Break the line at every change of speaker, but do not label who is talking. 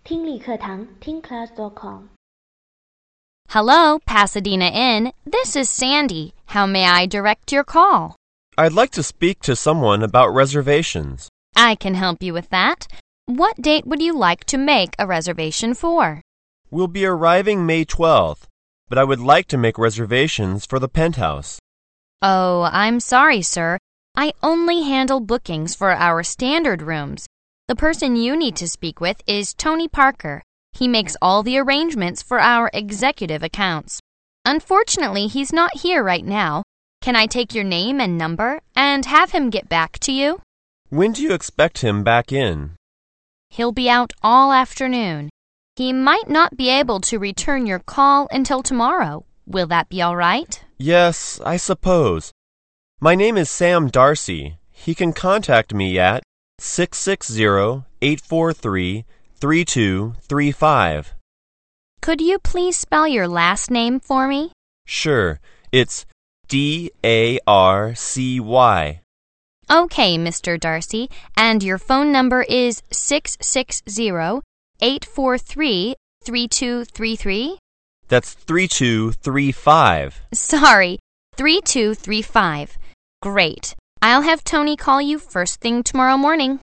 听力课堂听class.com
Hello, Pasadena Inn. This is Sandy. How may I direct your call?
I'd like to speak to someone about reservations.
I can help you with that. What date would you like to make a reservation for?
We'll be arriving May 12th, but I would like to make reservations for the penthouse.
Oh, I'm sorry, sir. I only handle bookings for our standard rooms. The person you need to speak with is Tony Parker. He makes all the arrangements for our executive accounts. Unfortunately, he's not here right now. Can I take your name and number and have him get back to you?
When do you expect him back in?
He'll be out all afternoon. He might not be able to return your call until tomorrow. Will that be all right?
Yes, I suppose. My name is Sam Darcy. He can contact me at 660-843-3235.
Could you please spell your last name for me?
Sure, it's Darcy.
Okay, Mr. Darcy, and your phone number is 660-843-3233?
That's 3235.
Sorry, 3235. Great. I'll have Tony call you first thing tomorrow morning.